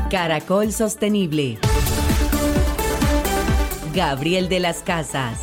Caracol Sostenible. Gabriel de las Casas.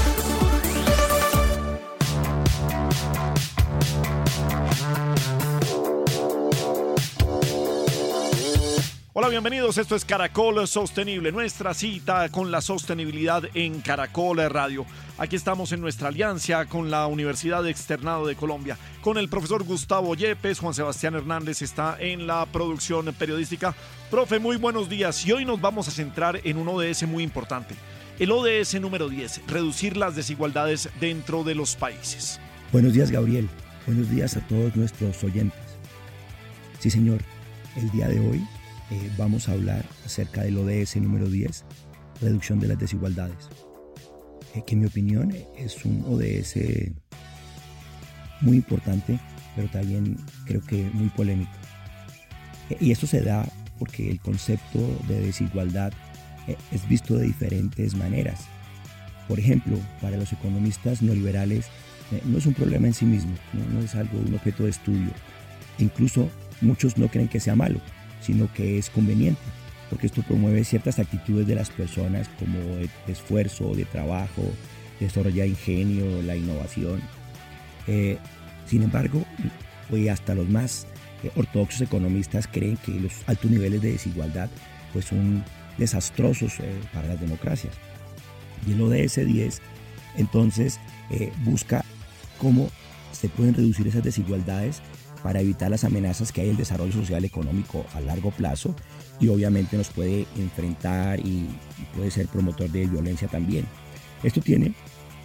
Hola, bienvenidos. Esto es Caracol Sostenible, nuestra cita con la sostenibilidad en Caracol Radio. Aquí estamos en nuestra alianza con la Universidad Externado de Colombia, con el profesor Gustavo Yepes. Juan Sebastián Hernández está en la producción periodística. Profe, muy buenos días. Y hoy nos vamos a centrar en un ODS muy importante. El ODS número 10, reducir las desigualdades dentro de los países. Buenos días, Gabriel. Buenos días a todos nuestros oyentes. Sí, señor. El día de hoy vamos a hablar acerca del ODS número 10, reducción de las desigualdades, que en mi opinión es un ODS muy importante, pero también creo que muy polémico. Y esto se da porque el concepto de desigualdad es visto de diferentes maneras. Por ejemplo, para los economistas neoliberales no es un problema en sí mismo, no es algo, un objeto de estudio. Incluso muchos no creen que sea malo, sino que es conveniente, porque esto promueve ciertas actitudes de las personas como de esfuerzo, de trabajo, desarrollar ingenio, la innovación. Sin embargo, hasta los más ortodoxos economistas creen que los altos niveles de desigualdad pues, son desastrosos para las democracias. Y el ODS 10 entonces busca cómo se pueden reducir esas desigualdades para evitar las amenazas que hay el desarrollo social y económico a largo plazo, y obviamente nos puede enfrentar y puede ser promotor de violencia también. Esto tiene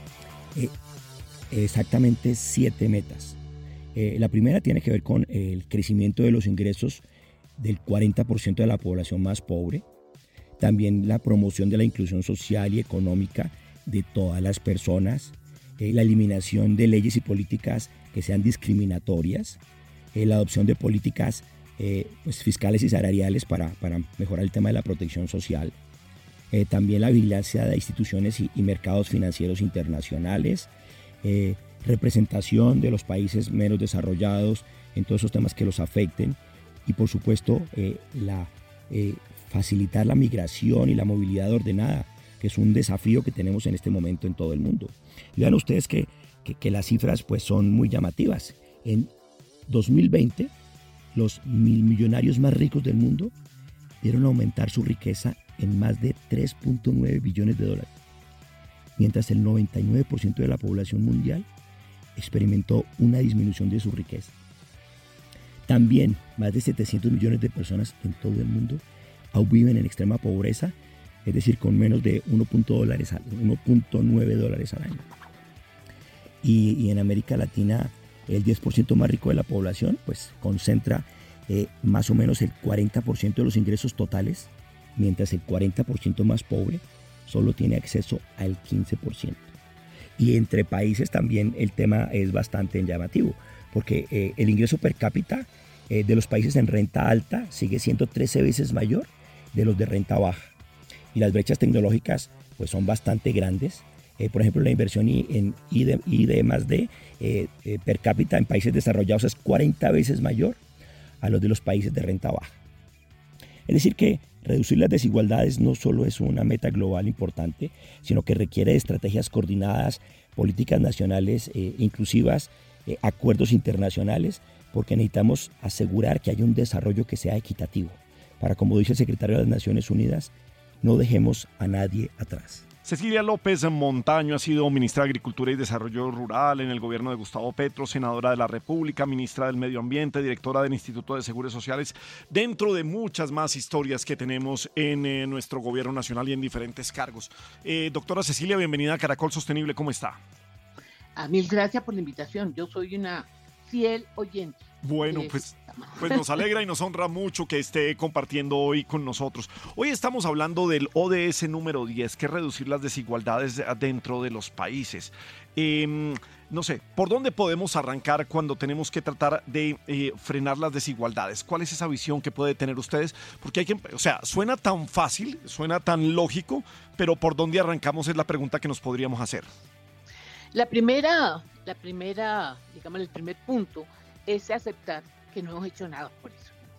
exactamente 7 metas. La primera tiene que ver con el crecimiento de los ingresos del 40% de la población más pobre, también la promoción de la inclusión social y económica de todas las personas, la eliminación de leyes y políticas que sean discriminatorias, la adopción de políticas fiscales y salariales para mejorar el tema de la protección social, también la vigilancia de instituciones y mercados financieros internacionales, representación de los países menos desarrollados en todos esos temas que los afecten, y por supuesto facilitar la migración y la movilidad ordenada, que es un desafío que tenemos en este momento en todo el mundo. Y vean ustedes que las cifras pues, son muy llamativas. En 2020, los millonarios más ricos del mundo vieron aumentar su riqueza en más de 3.9 billones de dólares, mientras el 99% de la población mundial experimentó una disminución de su riqueza. También más de 700 millones de personas en todo el mundo aún viven en extrema pobreza, es decir, con menos de 1.9 dólares al año. Y en América Latina, el 10% más rico de la población pues concentra más o menos el 40% de los ingresos totales, mientras el 40% más pobre solo tiene acceso al 15%. Y entre países también el tema es bastante llamativo, porque el ingreso per cápita de los países en renta alta sigue siendo 13 veces mayor de los de renta baja. Y las brechas tecnológicas pues son bastante grandes. Por ejemplo, la inversión en I+D per cápita en países desarrollados es 40 veces mayor a los de los países de renta baja. Es decir que reducir las desigualdades no solo es una meta global importante, sino que requiere de estrategias coordinadas, políticas nacionales inclusivas, acuerdos internacionales, porque necesitamos asegurar que haya un desarrollo que sea equitativo, para, como dice el secretario de las Naciones Unidas, no dejemos a nadie atrás. Cecilia López Montaño ha sido ministra de Agricultura y Desarrollo Rural en el gobierno de Gustavo Petro, senadora de la República, ministra del Medio Ambiente, directora del Instituto de Seguros Sociales, dentro de muchas más historias que tenemos en nuestro gobierno nacional y en diferentes cargos. Doctora Cecilia, bienvenida a Caracol Sostenible, ¿cómo está? Mil gracias por la invitación, yo soy una fiel oyente. Bueno, pues nos alegra y nos honra mucho que esté compartiendo hoy con nosotros. Hoy estamos hablando del ODS número 10, que es reducir las desigualdades dentro de los países. No sé, ¿por dónde podemos arrancar cuando tenemos que tratar de frenar las desigualdades? ¿Cuál es esa visión que puede tener ustedes? Porque suena tan fácil, suena tan lógico, pero ¿por dónde arrancamos? Es la pregunta que nos podríamos hacer. La primera, digamos, el primer punto es aceptar que no hemos hecho nada por eso.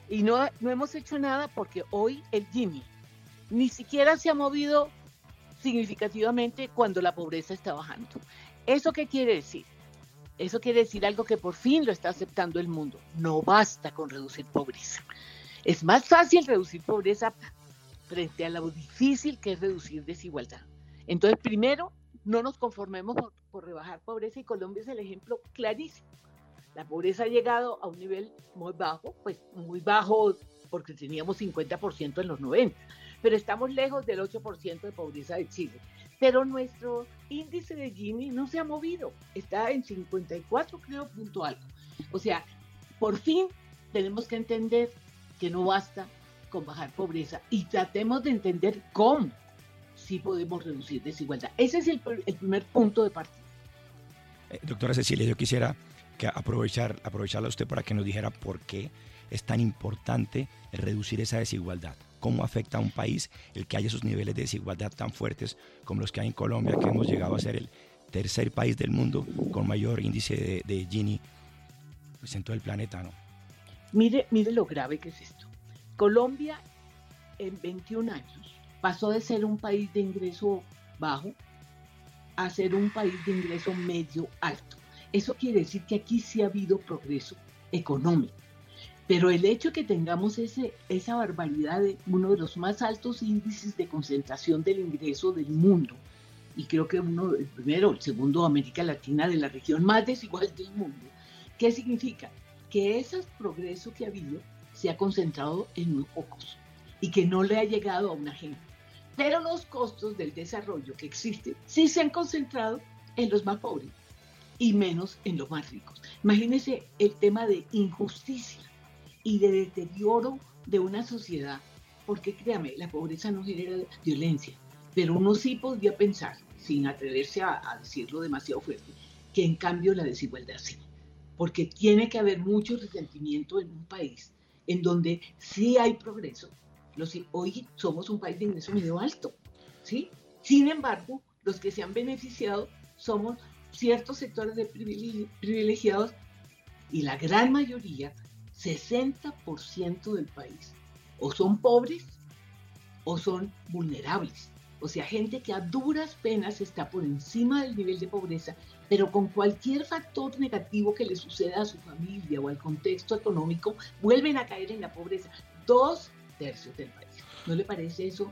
Y no hemos hecho nada porque hoy el Gini ni siquiera se ha movido significativamente cuando la pobreza está bajando. ¿Eso qué quiere decir? Eso quiere decir algo que por fin lo está aceptando el mundo. No basta con reducir pobreza. Es más fácil reducir pobreza frente a lo difícil que es reducir desigualdad. Entonces, primero, no nos conformemos por rebajar pobreza, y Colombia es el ejemplo clarísimo. La pobreza ha llegado a un nivel muy bajo, pues muy bajo porque teníamos 50% en los 90, pero estamos lejos del 8% de pobreza de Chile. Pero nuestro índice de Gini no se ha movido, está en 54, creo, punto algo. O sea, por fin tenemos que entender que no basta con bajar pobreza y tratemos de entender cómo sí podemos reducir desigualdad. Ese es el primer punto de partida. Doctora Cecilia, yo quisiera aprovecharla a usted para que nos dijera por qué es tan importante reducir esa desigualdad. ¿Cómo afecta a un país el que haya esos niveles de desigualdad tan fuertes como los que hay en Colombia, que hemos llegado a ser el tercer país del mundo con mayor índice de Gini, pues, en todo el planeta, ¿no? Mire lo grave que es esto. Colombia en 21 años pasó de ser un país de ingreso bajo a ser un país de ingreso medio alto. Eso quiere decir que aquí sí ha habido progreso económico. Pero el hecho de que tengamos esa barbaridad de uno de los más altos índices de concentración del ingreso del mundo, y creo que el primero, el segundo, América Latina, de la región más desigual del mundo, ¿qué significa? Que ese progreso que ha habido se ha concentrado en muy pocos y que no le ha llegado a una gente. Pero los costos del desarrollo que existen sí se han concentrado en los más pobres y menos en los más ricos. Imagínense el tema de injusticia y de deterioro de una sociedad, porque créame, la pobreza no genera violencia, pero uno sí podría pensar, sin atreverse a decirlo demasiado fuerte, que en cambio la desigualdad sí, porque tiene que haber mucho resentimiento en un país en donde sí hay progreso. Hoy somos un país de ingreso medio alto, ¿sí? Sin embargo, los que se han beneficiado somos ciertos sectores de privilegiados y la gran mayoría, 60% del país, o son pobres o son vulnerables. O sea, gente que a duras penas está por encima del nivel de pobreza, pero con cualquier factor negativo que le suceda a su familia o al contexto económico, vuelven a caer en la pobreza. 2/3 del país. ¿No le parece eso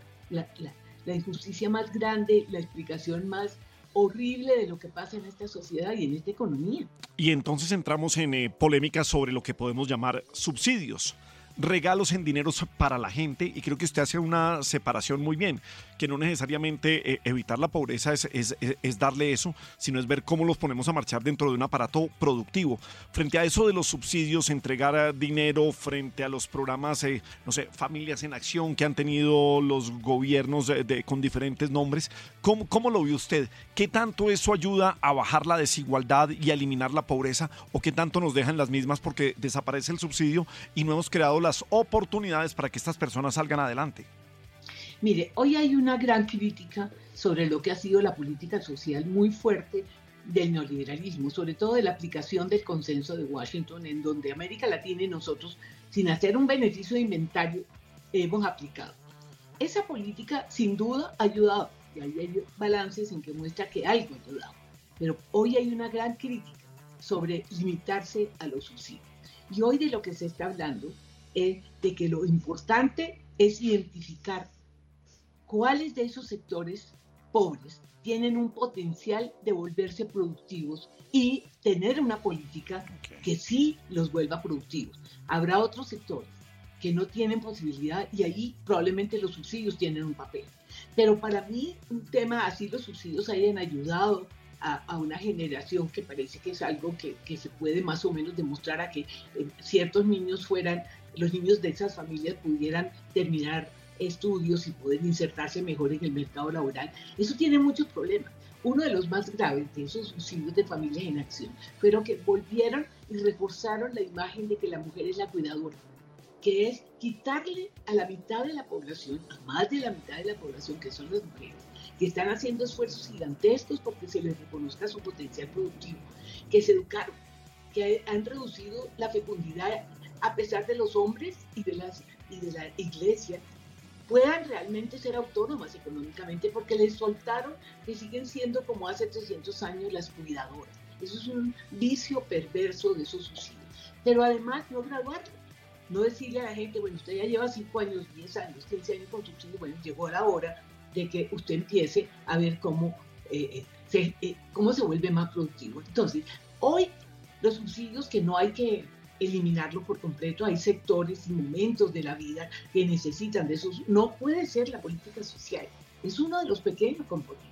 la injusticia más grande, la explicación más horrible de lo que pasa en esta sociedad y en esta economía? Y entonces entramos en polémicas sobre lo que podemos llamar subsidios. Regalos en dineros para la gente, y creo que usted hace una separación muy bien, que no necesariamente evitar la pobreza es darle eso, sino es ver cómo los ponemos a marchar dentro de un aparato productivo. Frente a eso de los subsidios, entregar dinero frente a los programas, no sé, Familias en Acción que han tenido los gobiernos con diferentes nombres, ¿cómo lo ve usted? ¿Qué tanto eso ayuda a bajar la desigualdad y a eliminar la pobreza, o qué tanto nos dejan las mismas porque desaparece el subsidio y no hemos creado las oportunidades para que estas personas salgan adelante? Mire, hoy hay una gran crítica sobre lo que ha sido la política social muy fuerte del neoliberalismo, sobre todo de la aplicación del consenso de Washington, en donde América Latina y nosotros, sin hacer un beneficio de inventario, hemos aplicado. Esa política sin duda ha ayudado, y hay balances en que muestra que algo ha ayudado, pero hoy hay una gran crítica sobre limitarse a los subsidios. Y hoy de lo que se está hablando es de que lo importante es identificar cuáles de esos sectores pobres tienen un potencial de volverse productivos y tener una política que sí los vuelva productivos. Habrá otros sectores que no tienen posibilidad y ahí probablemente los subsidios tienen un papel. Pero para mí un tema así, los subsidios hayan ayudado a una generación que parece que es algo que se puede más o menos demostrar, a que ciertos niños los niños de esas familias pudieran terminar estudios y poder insertarse mejor en el mercado laboral. Eso tiene muchos problemas. Uno de los más graves de esos subsidios de Familias en Acción fueron que volvieron y reforzaron la imagen de que la mujer es la cuidadora, que es quitarle a la mitad de la población, a más de la mitad de la población, que son las mujeres, que están haciendo esfuerzos gigantescos porque se les reconozca su potencial productivo, que se educaron, que han reducido la fecundidad a pesar de los hombres y de la iglesia, puedan realmente ser autónomas económicamente, porque les soltaron que siguen siendo como hace 300 años las cuidadoras. Eso es un vicio perverso de esos subsidios. Pero además no graduarlo, no decirle a la gente, bueno, usted ya lleva 5 años, 10 años, 15 años con subsidio, bueno, llegó la hora de que usted empiece a ver cómo se vuelve más productivo. Entonces, hoy los subsidios, que no hay que eliminarlo por completo, hay sectores y momentos de la vida que necesitan de esos, no puede ser la política social, es uno de los pequeños componentes.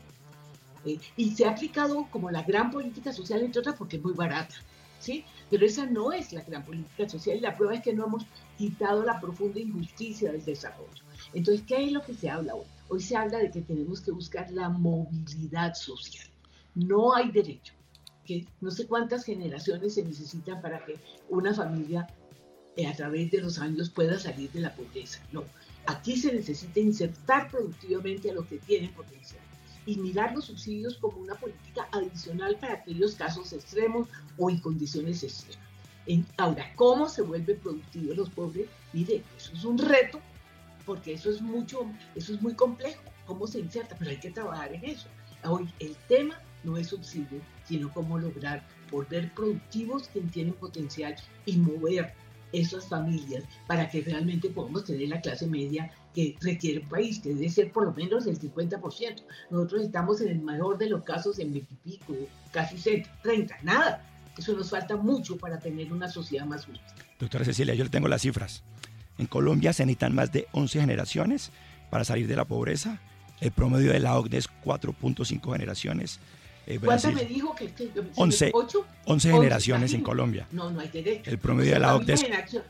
Y se ha aplicado como la gran política social, entre otras, porque es muy barata, ¿sí? Pero esa no es la gran política social, y la prueba es que no hemos quitado la profunda injusticia del desarrollo. Entonces, ¿qué es lo que se habla hoy? Hoy se habla de que tenemos que buscar la movilidad social. No hay derecho, que no sé cuántas generaciones se necesitan para que una familia a través de los años pueda salir de la pobreza. No, aquí se necesita insertar productivamente a los que tienen potencial y mirar los subsidios como una política adicional para aquellos casos extremos o en condiciones extremas. Ahora, ¿cómo se vuelve productivo los pobres? Mire, eso es un reto, porque eso es muy complejo, cómo se inserta, pero hay que trabajar en eso. Hoy el tema no es subsidio, sino cómo lograr volver productivos quienes tienen potencial y mover esas familias para que realmente podamos tener la clase media que requiere un país, que debe ser por lo menos el 50%. Nosotros estamos en el mejor de los casos en 20 y pico, casi 30, nada. Eso nos falta mucho para tener una sociedad más justa. Doctora Cecilia, yo le tengo las cifras. En Colombia se necesitan más de 11 generaciones para salir de la pobreza. El promedio de la OCDE es 4.5 generaciones. ¿Cuántas me dijo que 11 generaciones en Colombia. No hay derecho. El promedio de la OCDE es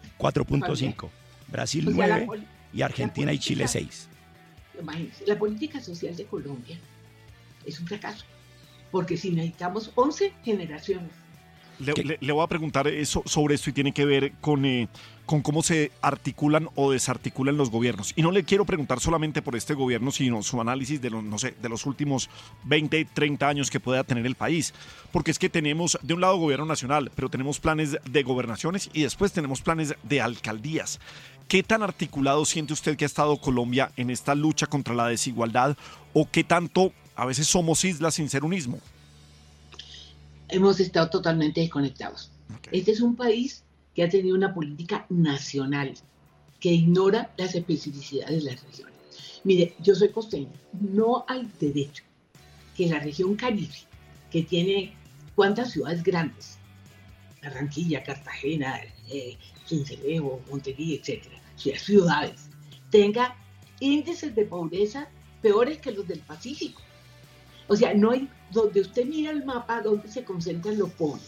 4.5. Brasil 9 y Argentina y Chile 6. Imagínense, la política social de Colombia es un fracaso, porque si necesitamos 11 generaciones. Le voy a preguntar sobre esto, y tiene que ver con cómo se articulan o desarticulan los gobiernos. Y no le quiero preguntar solamente por este gobierno, sino su análisis de los últimos 20, 30 años que pueda tener el país. Porque es que tenemos de un lado gobierno nacional, pero tenemos planes de gobernaciones y después tenemos planes de alcaldías. ¿Qué tan articulado siente usted que ha estado Colombia en esta lucha contra la desigualdad, o qué tanto a veces somos islas sin ser un istmo? Hemos estado totalmente desconectados. Okay. Este es un país que ha tenido una política nacional que ignora las especificidades de las regiones. Mire, yo soy costeña. No hay derecho que la región Caribe, que tiene ¿cuántas ciudades grandes? Barranquilla, Cartagena, Sincelejo, Montería, etcétera, ciudades, tenga índices de pobreza peores que los del Pacífico. O sea, no hay, donde usted mira el mapa, donde se concentran los pobres.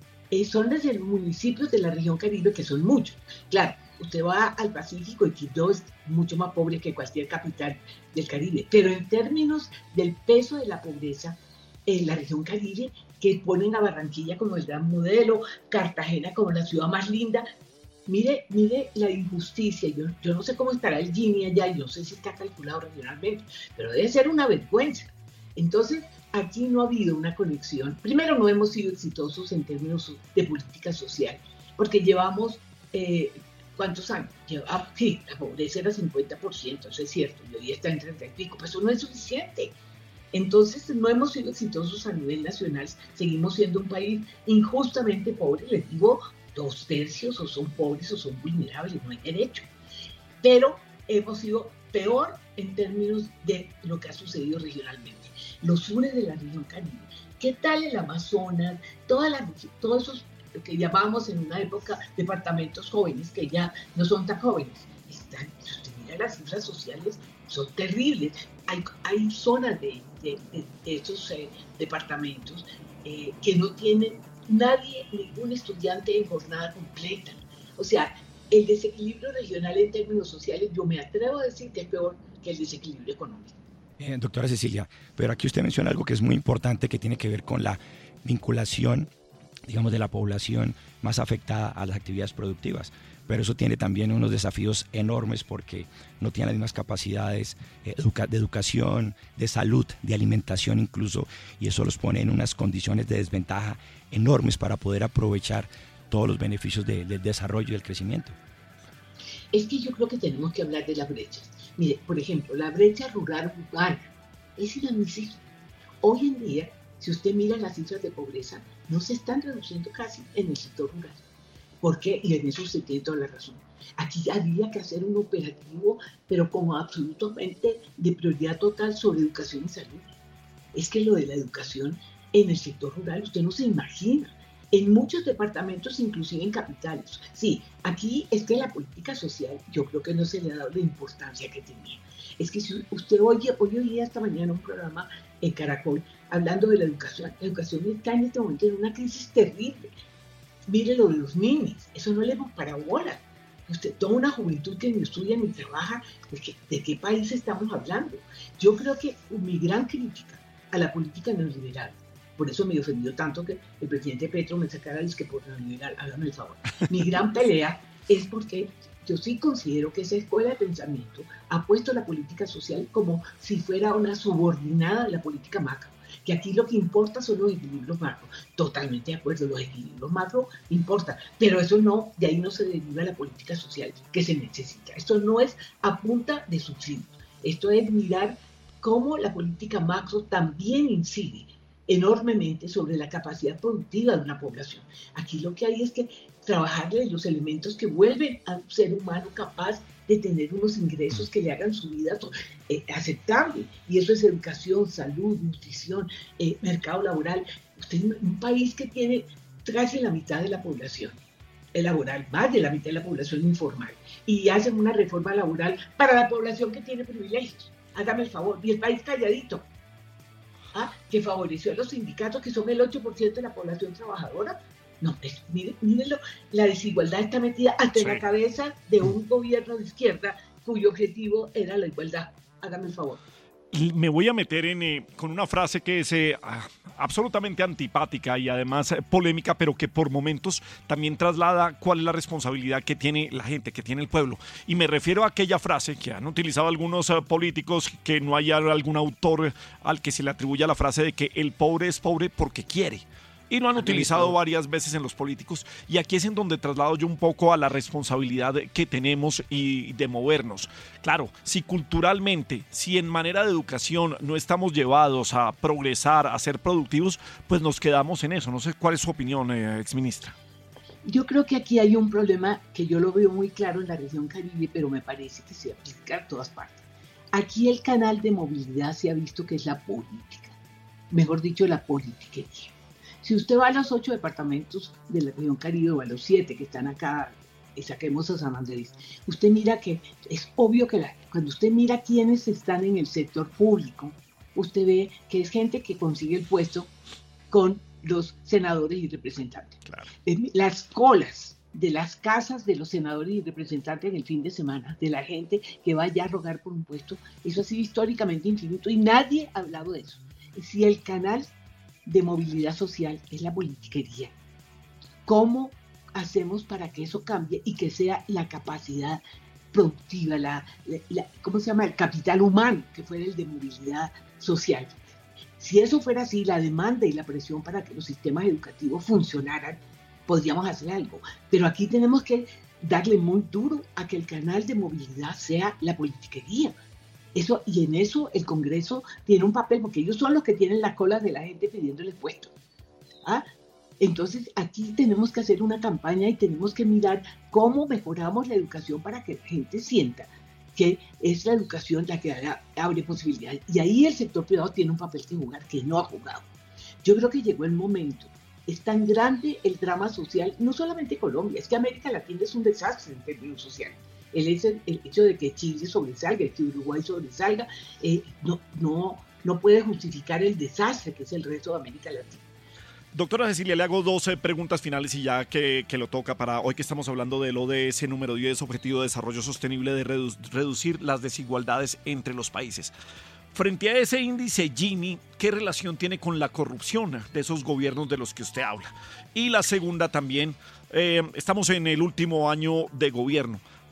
Son desde los municipios de la región Caribe, que son muchos. Claro, usted va al Pacífico y Quito es mucho más pobre que cualquier capital del Caribe. Pero en términos del peso de la pobreza, en la región Caribe, que ponen a Barranquilla como el gran modelo, Cartagena como la ciudad más linda, mire la injusticia. Yo no sé cómo estará el Gini allá, yo no sé si está calculado regionalmente, pero debe ser una vergüenza. Entonces, aquí no ha habido una conexión. Primero, no hemos sido exitosos en términos de política social, porque llevamos, ¿cuántos años? Sí, la pobreza era 50%, eso es cierto, y hoy está en 30 y pico, pero eso no es suficiente. Entonces, no hemos sido exitosos a nivel nacional, seguimos siendo un país injustamente pobre. Les digo, 2/3 o son pobres o son vulnerables, no hay derecho. Pero hemos sido peor en términos de lo que ha sucedido regionalmente. Los sures de la región Caribe, ¿qué tal el Amazonas? Todos esos que llamamos en una época departamentos jóvenes, que ya no son tan jóvenes. Si usted mira las cifras sociales, son terribles. Hay zonas de esos departamentos que no tienen ningún estudiante en jornada completa. O sea, el desequilibrio regional en términos sociales, yo me atrevo a decir que es peor que el desequilibrio económico. Doctora Cecilia, pero aquí usted menciona algo que es muy importante, que tiene que ver con la vinculación, digamos, de la población más afectada a las actividades productivas. Pero eso tiene también unos desafíos enormes, porque no tiene las mismas capacidades de educación, de salud, de alimentación incluso, y eso los pone en unas condiciones de desventaja enormes para poder aprovechar todos los beneficios del desarrollo y del crecimiento. Es que yo creo que tenemos que hablar de las brechas. Mire, por ejemplo, la brecha rural-urbana es inadmisible. Hoy en día, si usted mira las cifras de pobreza, no se están reduciendo casi en el sector rural. ¿Por qué? Y en eso se tiene toda la razón. Aquí había que hacer un operativo, pero como absolutamente de prioridad total sobre educación y salud. Es que lo de la educación en el sector rural, usted no se imagina. En muchos departamentos, inclusive en capitales. Sí, aquí es que la política social, yo creo que no se le ha dado la importancia que tenía. Es que si usted oía esta mañana un programa en Caracol hablando de la educación está en este momento en una crisis terrible. Mire lo de los ninis, eso no le hemos parado bola. Usted, toda una juventud que ni estudia ni trabaja, ¿de qué país estamos hablando? Yo creo que mi gran crítica a la política neoliberal, por eso me ofendió tanto que el presidente Petro me sacara que por neoliberal, hágame el favor. Mi gran pelea es porque yo sí considero que esa escuela de pensamiento ha puesto la política social como si fuera una subordinada de la política macro, que aquí lo que importa son los equilibrios macro. Totalmente de acuerdo, los equilibrios macro importan, pero eso no, de ahí no se deriva la política social que se necesita. Esto no es a punta de subsidios, esto es mirar cómo la política macro también incide enormemente sobre la capacidad productiva de una población. Aquí lo que hay es que trabajarle los elementos que vuelven a un ser humano capaz de tener unos ingresos que le hagan su vida aceptable. Y eso es educación, salud, nutrición, mercado laboral. Usted en un país que tiene casi la mitad de la población laboral, más de la mitad de la población informal, y hacen una reforma laboral para la población que tiene privilegios. Hágame el favor, y el país calladito. Que favoreció a los sindicatos, que son el 8% de la población trabajadora. No, mírenlo, la desigualdad está metida hasta en la cabeza de un gobierno de izquierda cuyo objetivo era la igualdad. Hágame el favor. Y me voy a meter con una frase que es absolutamente antipática y además polémica, pero que por momentos también traslada cuál es la responsabilidad que tiene la gente, que tiene el pueblo. Y me refiero a aquella frase que han utilizado algunos políticos, que no haya algún autor al que se le atribuya la frase de que el pobre es pobre porque quiere. Y lo han utilizado varias veces en los políticos, y aquí es en donde traslado yo un poco a la responsabilidad que tenemos y de movernos. Claro, si culturalmente, si en manera de educación no estamos llevados a progresar, a ser productivos, pues nos quedamos en eso. No sé cuál es su opinión, exministra. Yo creo que aquí hay un problema que yo lo veo muy claro en la región Caribe, pero me parece que se aplica a todas partes. Aquí el canal de movilidad se ha visto que es la política, mejor dicho, la politiquería. Si usted va a los 8 departamentos de la región Caribe o a los 7 que están acá, y saquemos a San Andrés, usted mira que es obvio que cuando usted mira quiénes están en el sector público, usted ve que es gente que consigue el puesto con los senadores y representantes. Claro. Las colas de las casas de los senadores y representantes en el fin de semana, de la gente que vaya a rogar por un puesto, eso ha sido históricamente infinito y nadie ha hablado de eso. Si el canal de movilidad social es la politiquería, ¿cómo hacemos para que eso cambie y que sea la capacidad productiva, ¿cómo se llama? El capital humano que fuera el de movilidad social? Si eso fuera así, la demanda y la presión para que los sistemas educativos funcionaran, podríamos hacer algo. Pero aquí tenemos que darle muy duro a que el canal de movilidad sea la politiquería. Eso, y en eso el Congreso tiene un papel, porque ellos son los que tienen la cola de la gente pidiéndole puestos. Entonces aquí tenemos que hacer una campaña y tenemos que mirar cómo mejoramos la educación para que la gente sienta que es la educación la que abre posibilidades. Y ahí el sector privado tiene un papel que jugar, que no ha jugado. Yo creo que llegó el momento. Es tan grande el drama social, no solamente Colombia, es que América Latina es un desastre en términos sociales. El hecho de que Chile sobresalga, que Uruguay sobresalga, no puede justificar el desastre que es el resto de América Latina. Doctora Cecilia, le hago 12 preguntas finales y ya que lo toca para hoy que estamos hablando del ODS número 10, Objetivo de Desarrollo Sostenible de reducir las desigualdades entre los países. Frente a ese índice Gini, ¿qué relación tiene con la corrupción de esos gobiernos de los que usted habla? Y la segunda también, estamos en el último año de gobierno.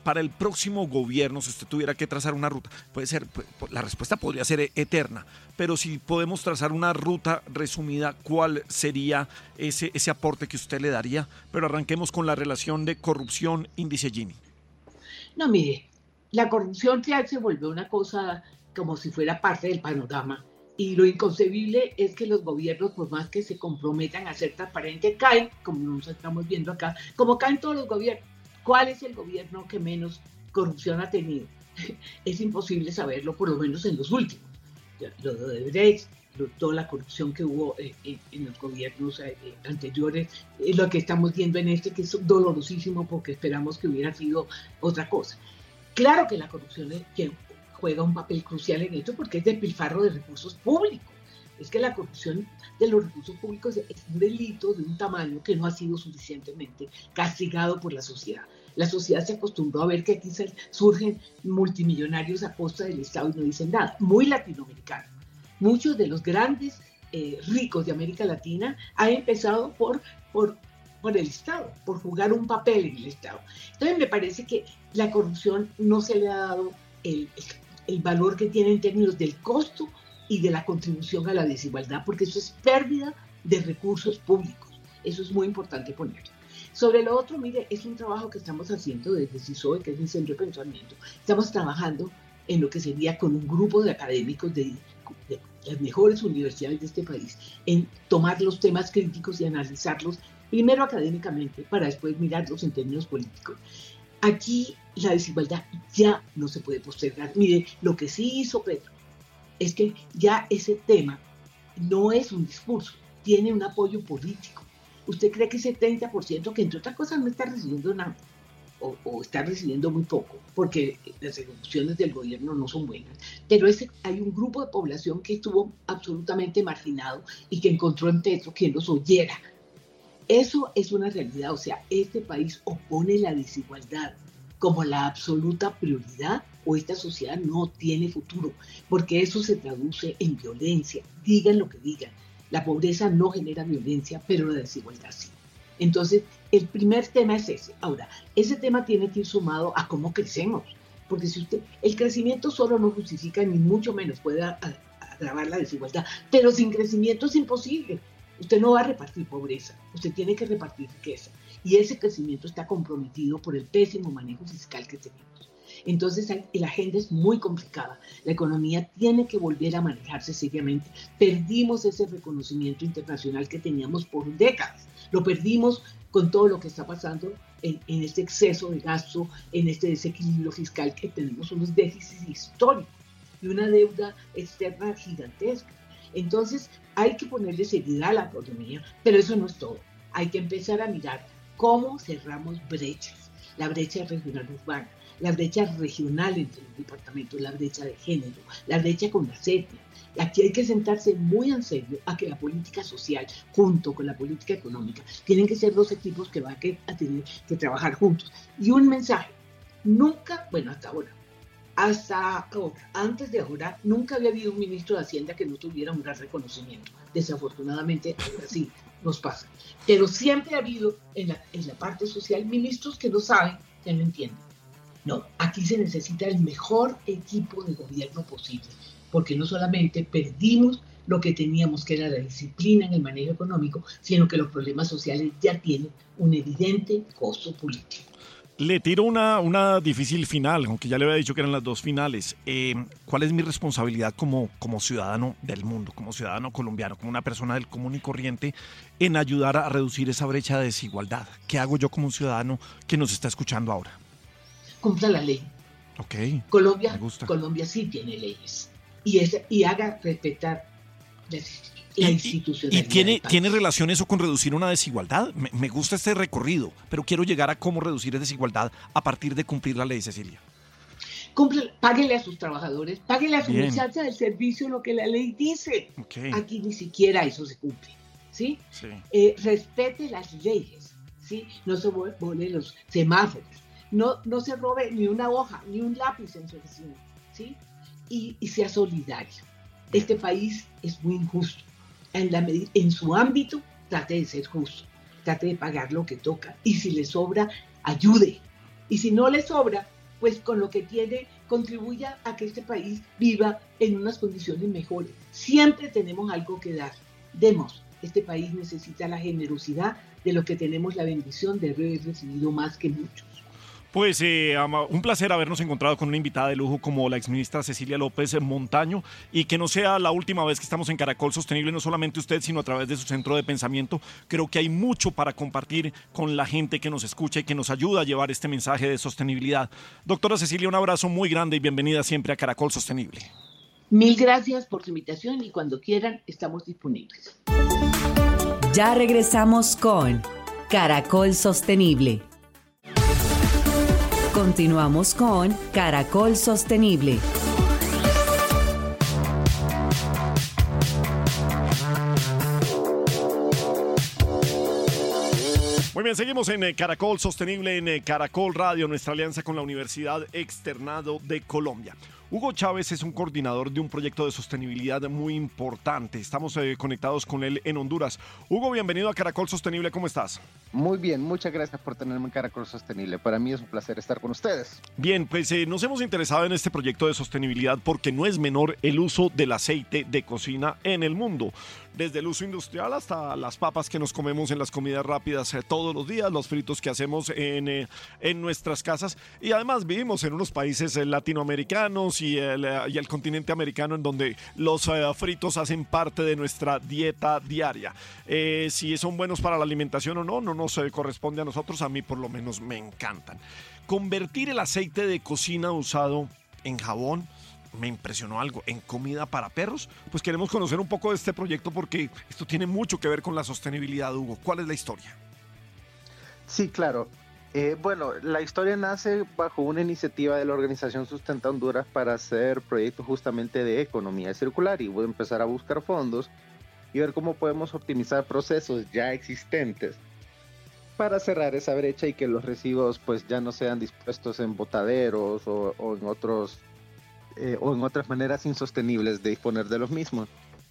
para el próximo gobierno, si usted tuviera que trazar una ruta, la respuesta podría ser eterna, pero si podemos trazar una ruta resumida, ¿cuál sería ese aporte que usted le daría? Pero arranquemos con la relación de corrupción índice Gini. No, mire, la corrupción ya se volvió una cosa como si fuera parte del panorama. Y lo inconcebible es que los gobiernos, por más que se comprometan a ser transparentes, caen, como nos estamos viendo acá, como caen todos los gobiernos. ¿Cuál es el gobierno que menos corrupción ha tenido? Es imposible saberlo, por lo menos en los últimos. Lo de Odebrecht, toda la corrupción que hubo en los gobiernos anteriores, lo que estamos viendo en este, que es dolorosísimo porque esperamos que hubiera sido otra cosa. Claro que la corrupción juega un papel crucial en esto porque es despilfarro de recursos públicos. Es que la corrupción de los recursos públicos es un delito de un tamaño que no ha sido suficientemente castigado por la sociedad. La sociedad se acostumbró a ver que aquí surgen multimillonarios a costa del Estado y no dicen nada. Muy latinoamericano. Muchos de los grandes ricos de América Latina han empezado por el Estado, por jugar un papel en el Estado. Entonces me parece que la corrupción no se le ha dado el valor que tiene en términos del costo y de la contribución a la desigualdad, porque eso es pérdida de recursos públicos. Eso es muy importante ponerlo. Sobre lo otro, mire, es un trabajo que estamos haciendo desde CISOE, que es el Centro de Pensamiento. Estamos trabajando en lo que sería con un grupo de académicos de las mejores universidades de este país, en tomar los temas críticos y analizarlos, primero académicamente, para después mirarlos en términos políticos. Aquí la desigualdad ya no se puede postergar. Mire, lo que sí hizo Petro es que ya ese tema no es un discurso, tiene un apoyo político. ¿Usted cree que ese 30%, que entre otras cosas no está recibiendo nada, o está recibiendo muy poco, porque las ejecuciones del gobierno no son buenas, pero hay un grupo de población que estuvo absolutamente marginado y que encontró en Petro quien los oyera? Eso es una realidad. O sea, este país opone la desigualdad como la absoluta prioridad, o esta sociedad no tiene futuro, porque eso se traduce en violencia. Digan lo que digan, la pobreza no genera violencia, pero la desigualdad sí. Entonces, el primer tema es ese. Ahora, ese tema tiene que ir sumado a cómo crecemos, porque el crecimiento solo no justifica, ni mucho menos puede agravar la desigualdad, pero sin crecimiento es imposible. Usted no va a repartir pobreza, usted tiene que repartir riqueza, y ese crecimiento está comprometido por el pésimo manejo fiscal que tenemos. Entonces la agenda es muy complicada, la economía tiene que volver a manejarse seriamente. Perdimos ese reconocimiento internacional que teníamos por décadas, lo perdimos con todo lo que está pasando en este exceso de gasto, en este desequilibrio fiscal, que tenemos unos déficits históricos y una deuda externa gigantesca. Entonces hay que ponerle seriedad a la economía, pero eso no es todo. Hay que empezar a mirar cómo cerramos brechas, la brecha regional urbana, la brecha regional entre los departamentos, la brecha de género, la brecha con las etnias. Aquí hay que sentarse muy en serio a que la política social, junto con la política económica, tienen que ser dos equipos que van a tener que trabajar juntos. Y un mensaje: nunca, bueno, hasta ahora, antes de ahora, nunca había habido un ministro de Hacienda que no tuviera un gran reconocimiento. Desafortunadamente, ahora sí nos pasa. Pero siempre ha habido en la parte social ministros que no saben, que no entienden. No, aquí se necesita el mejor equipo de gobierno posible, porque no solamente perdimos lo que teníamos, que era la disciplina en el manejo económico, sino que los problemas sociales ya tienen un evidente costo político. Le tiro una difícil final, aunque ya le había dicho que eran las dos finales. ¿Cuál es mi responsabilidad como ciudadano del mundo, como ciudadano colombiano, como una persona del común y corriente, en ayudar a reducir esa brecha de desigualdad? ¿Qué hago yo como un ciudadano que nos está escuchando ahora? Cumpla la ley. Ok. Colombia sí tiene leyes y haga respetar la institucionalidad. ¿Y tiene relación eso con reducir una desigualdad? Me gusta este recorrido, pero quiero llegar a cómo reducir desigualdad a partir de cumplir la ley, Cecilia. Páguenle a sus trabajadores, páguenle a su muchacha del servicio lo que la ley dice. Okay. Aquí ni siquiera eso se cumple, ¿sí? Sí. Respete las leyes, ¿sí? No se vuelve los semáforos. No se robe ni una hoja, ni un lápiz en su oficina, ¿sí? Y sea solidario. Este país es muy injusto. En su ámbito, trate de ser justo. Trate de pagar lo que toca. Y si le sobra, ayude. Y si no le sobra, pues con lo que tiene, contribuya a que este país viva en unas condiciones mejores. Siempre tenemos algo que dar. Demos. Este país necesita la generosidad de los que tenemos la bendición de haber recibido más que muchos. Pues un placer habernos encontrado con una invitada de lujo como la exministra Cecilia López Montaño, y que no sea la última vez que estamos en Caracol Sostenible, no solamente usted, sino a través de su centro de pensamiento. Creo que hay mucho para compartir con la gente que nos escucha y que nos ayuda a llevar este mensaje de sostenibilidad. Doctora Cecilia, un abrazo muy grande y bienvenida siempre a Caracol Sostenible. Mil gracias por su invitación y cuando quieran estamos disponibles. Ya regresamos con Caracol Sostenible. Continuamos con Caracol Sostenible. Muy bien, seguimos en Caracol Sostenible, en Caracol Radio, nuestra alianza con la Universidad Externado de Colombia. Hugo Chávez es un coordinador de un proyecto de sostenibilidad muy importante. Estamos conectados con él en Honduras. Hugo, bienvenido a Caracol Sostenible, ¿cómo estás? Muy bien, muchas gracias por tenerme en Caracol Sostenible. Para mí es un placer estar con ustedes. Bien, pues nos hemos interesado en este proyecto de sostenibilidad porque no es menor el uso del aceite de cocina en el mundo. Desde el uso industrial hasta las papas que nos comemos en las comidas rápidas todos los días, los fritos que hacemos en nuestras casas. Y además vivimos en unos países latinoamericanos y el continente americano en donde los fritos hacen parte de nuestra dieta diaria. Si son buenos para la alimentación o no nos corresponde a nosotros. A mí por lo menos me encantan. Convertir el aceite de cocina usado en jabón, me impresionó algo, en comida para perros. Pues queremos conocer un poco de este proyecto porque esto tiene mucho que ver con la sostenibilidad, Hugo. ¿Cuál es la historia? Sí, claro. Bueno, la historia nace bajo una iniciativa de la organización Sustenta Honduras para hacer proyectos justamente de economía circular, y voy a empezar a buscar fondos y ver cómo podemos optimizar procesos ya existentes para cerrar esa brecha y que los residuos pues ya no sean dispuestos en botaderos o en otras maneras insostenibles de disponer de los mismos.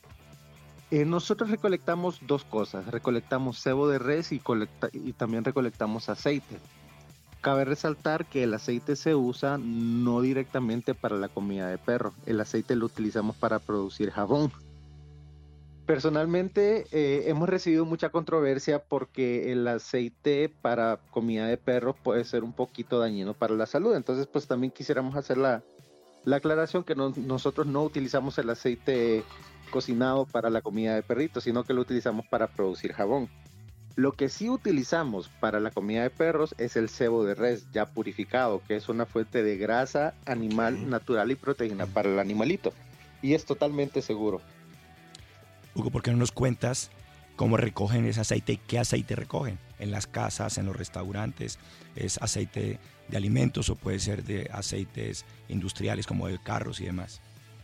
Nosotros recolectamos dos cosas: recolectamos cebo de res y también recolectamos aceite. Cabe resaltar que el aceite se usa no directamente para la comida de perro. El aceite lo utilizamos para producir jabón. Personalmente hemos recibido mucha controversia porque el aceite para comida de perros puede ser un poquito dañino para la salud. Entonces pues también quisiéramos hacer la aclaración que nosotros no utilizamos el aceite cocinado para la comida de perritos, sino que lo utilizamos para producir jabón. Lo que sí utilizamos para la comida de perros es el cebo de res ya purificado, que es una fuente de grasa animal natural y proteína para el animalito, y es totalmente seguro. Hugo, ¿por qué no nos cuentas cómo recogen ese aceite y qué aceite recogen? En las casas, en los restaurantes, ¿es aceite de alimentos o puede ser de aceites industriales como de carros y demás?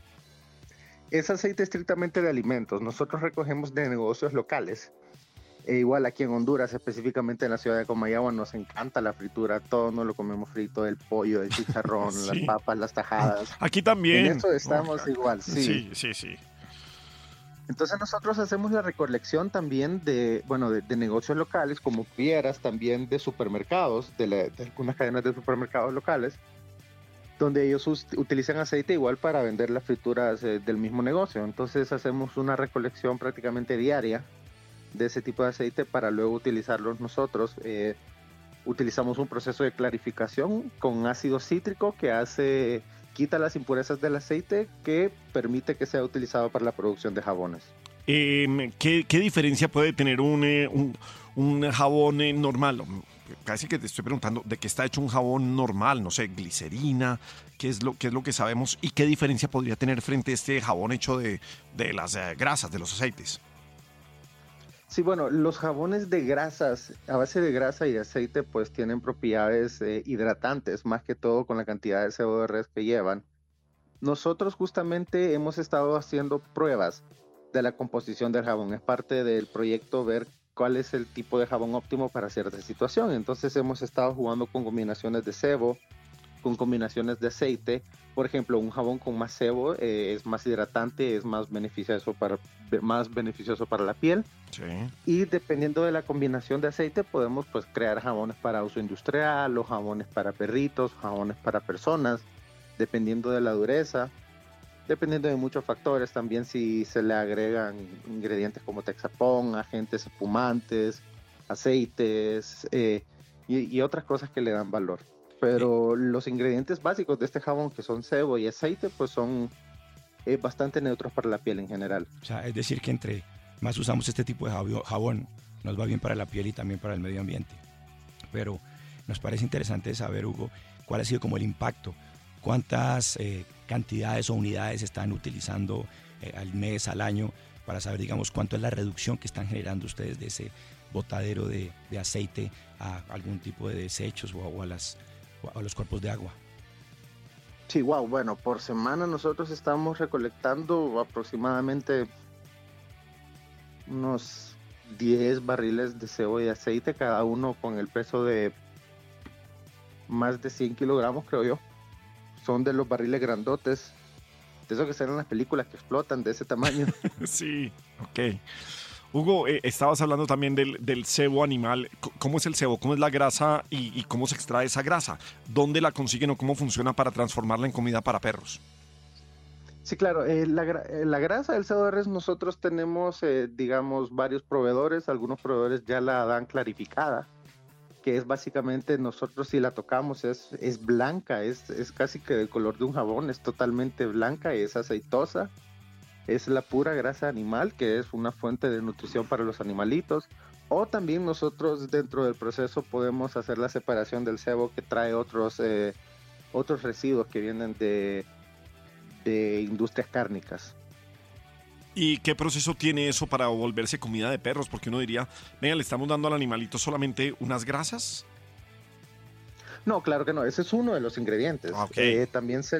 Es aceite estrictamente de alimentos. Nosotros recogemos de negocios locales. Igual aquí en Honduras, específicamente en la ciudad de Comayagua, nos encanta la fritura. Todo nos lo comemos frito: el pollo, el chicharrón, sí, las papas, las tajadas. Aquí también. En eso estamos igual, sí. Sí. Entonces nosotros hacemos la recolección también de negocios locales, como fieras, también de supermercados, de algunas cadenas de supermercados locales, donde ellos utilizan aceite igual para vender las frituras del mismo negocio. Entonces hacemos una recolección prácticamente diaria de ese tipo de aceite para luego utilizarlos nosotros. Utilizamos un proceso de clarificación con ácido cítrico que quita las impurezas del aceite, que permite que sea utilizado para la producción de jabones. ¿Qué diferencia puede tener un jabón normal? Casi que te estoy preguntando de qué está hecho un jabón normal, no sé, glicerina, qué es lo que sabemos, y qué diferencia podría tener frente a este jabón hecho de las grasas, de los aceites. Sí, bueno, los jabones de grasas, a base de grasa y de aceite, pues tienen propiedades hidratantes, más que todo con la cantidad de cebo de res que llevan. Nosotros justamente hemos estado haciendo pruebas de la composición del jabón. Es parte del proyecto ver cuál es el tipo de jabón óptimo para cierta situación. Entonces hemos estado jugando con combinaciones de cebo, con combinaciones de aceite. Por ejemplo, un jabón con más sebo es más hidratante, es más beneficioso para la piel. Sí. Y dependiendo de la combinación de aceite, podemos pues crear jabones para uso industrial, o jabones para perritos, jabones para personas, dependiendo de la dureza, dependiendo de muchos factores. También si se le agregan ingredientes como texapón, agentes espumantes, aceites y otras cosas que le dan valor. Pero los ingredientes básicos de este jabón, que son sebo y aceite, pues son bastante neutros para la piel en general. O sea, es decir que entre más usamos este tipo de jabón, nos va bien para la piel y también para el medio ambiente. Pero nos parece interesante saber, Hugo, cuál ha sido como el impacto, cuántas cantidades o unidades están utilizando al mes, al año, para saber, digamos, cuánto es la reducción que están generando ustedes de ese botadero de aceite a algún tipo de desechos o a los cuerpos de agua. Sí, wow, bueno, por semana nosotros estamos recolectando aproximadamente unos 10 barriles de sebo y aceite, cada uno con el peso de más de 100 kilogramos, creo yo. Son de los barriles grandotes, de esos que salen en las películas que explotan, de ese tamaño. Sí, ok. Hugo, estabas hablando también del sebo animal. ¿Cómo es el sebo? ¿Cómo es la grasa y cómo se extrae esa grasa? ¿Dónde la consiguen o cómo funciona para transformarla en comida para perros? Sí, claro. La grasa del sebo de res, nosotros tenemos, digamos, varios proveedores. Algunos proveedores ya la dan clarificada, que es básicamente, nosotros si la tocamos es blanca, es casi que del color de un jabón, es totalmente blanca, es aceitosa. Es la pura grasa animal, que es una fuente de nutrición para los animalitos. O también nosotros dentro del proceso podemos hacer la separación del sebo, que trae otros residuos que vienen de industrias cárnicas. ¿Y qué proceso tiene eso para volverse comida de perros? Porque uno diría, venga, ¿le estamos dando al animalito solamente unas grasas? No, claro que no. Ese es uno de los ingredientes. Okay. También se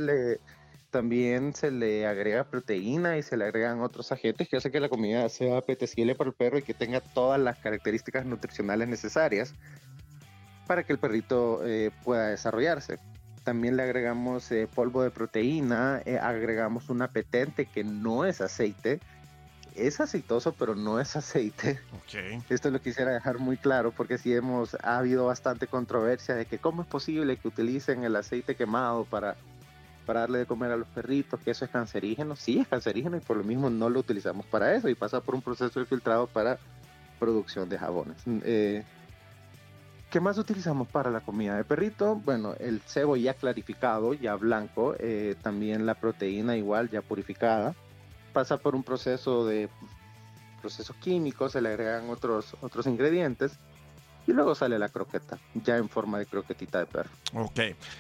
le agrega proteína y se le agregan otros agentes que hacen que la comida sea apetecible para el perro y que tenga todas las características nutricionales necesarias para que el perrito pueda desarrollarse. También le agregamos polvo de proteína, agregamos un apetente que no es aceite, es aceitoso pero no es aceite. Okay. Esto lo quisiera dejar muy claro porque sí ha habido bastante controversia de que cómo es posible que utilicen el aceite quemado para darle de comer a los perritos, que eso es cancerígeno. Sí, es cancerígeno y por lo mismo no lo utilizamos para eso y pasa por un proceso de filtrado para producción de jabones. ¿Qué más utilizamos para la comida de perrito? Bueno, el sebo ya clarificado, ya blanco, también la proteína igual ya purificada. Pasa por un procesos químicos, se le agregan otros ingredientes. Y luego sale la croqueta, ya en forma de croquetita de perro. Ok.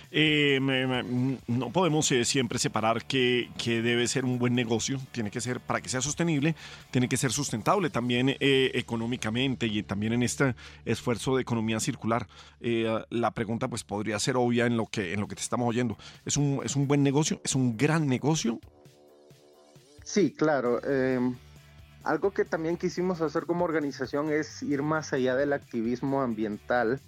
No podemos siempre separar que debe ser un buen negocio. Tiene que ser, para que sea sostenible, tiene que ser sustentable también económicamente y también en este esfuerzo de economía circular. La pregunta pues podría ser obvia en lo que te estamos oyendo. ¿Es un buen negocio? ¿Es un gran negocio? Sí, claro. Algo que también quisimos hacer como organización es ir más allá del activismo ambiental,